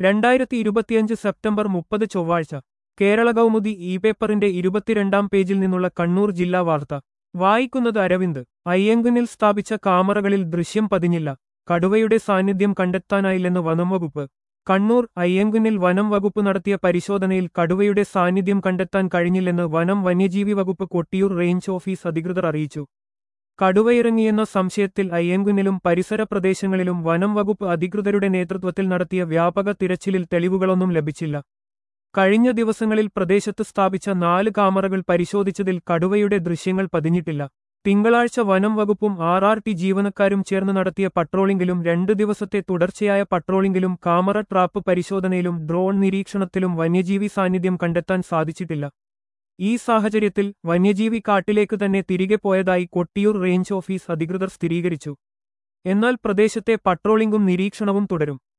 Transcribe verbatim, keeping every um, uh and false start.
രണ്ടായിരത്തി ഇരുപത്തിയഞ്ച് സെപ്റ്റംബർ മുപ്പത് ചൊവ്വാഴ്ച കേരള കൗമുദി ഇ പേപ്പറിന്റെ ഇരുപത്തിരണ്ടാം പേജിൽ നിന്നുള്ള കണ്ണൂർ ജില്ലാ വാർത്ത വായിക്കുന്നത് അരവിന്ദ്. അയ്യങ്കുന്നിൽ സ്ഥാപിച്ച കാമറകളിൽ ദൃശ്യം പതിഞ്ഞില്ല. കടുവയുടെ സാന്നിധ്യം കണ്ടെത്താനായില്ലെന്ന് വനം വകുപ്പ്. കണ്ണൂർ. അയ്യങ്കുന്നിൽ വനം വകുപ്പ് നടത്തിയ പരിശോധനയിൽ കടുവയുടെ സാന്നിധ്യം കണ്ടെത്താൻ കഴിഞ്ഞില്ലെന്ന് വനം വന്യജീവി വകുപ്പ് കൊട്ടിയൂർ റേഞ്ച് ഓഫീസ് അധികൃതർ അറിയിച്ചു. കടുവയിറങ്ങിയെന്ന സംശയത്തിൽ അയ്യങ്കുന്നിലും പരിസര പ്രദേശങ്ങളിലും വനം വകുപ്പ് അധികൃതരുടെ നേതൃത്വത്തിൽ നടത്തിയ വ്യാപക തിരച്ചിലിൽ തെളിവുകളൊന്നും ലഭിച്ചില്ല. കഴിഞ്ഞ ദിവസങ്ങളിൽ പ്രദേശത്ത് സ്ഥാപിച്ച നാല് കാമറകൾ പരിശോധിച്ചതിൽ കടുവയുടെ ദൃശ്യങ്ങൾ പതിഞ്ഞിട്ടില്ല. തിങ്കളാഴ്ച വനം വകുപ്പും ആർ ആർ ടി ജീവനക്കാരും ചേർന്ന് നടത്തിയ പട്രോളിംഗിലും രണ്ടു ദിവസത്തെ തുടർച്ചയായ പട്രോളിംഗിലും കാമറ ട്രാപ്പ് പരിശോധനയിലും ഡ്രോൺ നിരീക്ഷണത്തിലും വന്യജീവി സാന്നിധ്യം കണ്ടെത്താൻ സാധിച്ചിട്ടില്ല. ഈ സാഹചര്യത്തിൽ വന്യജീവി കാട്ടിലേക്ക് തന്നെ തിരികെ പോയതായി കൊട്ടിയൂർ റേഞ്ച് ഓഫീസ് അധികൃതർ സ്ഥിരീകരിച്ചു. എന്നാൽ പ്രദേശത്തെ പട്രോളിംഗും നിരീക്ഷണവും തുടരും.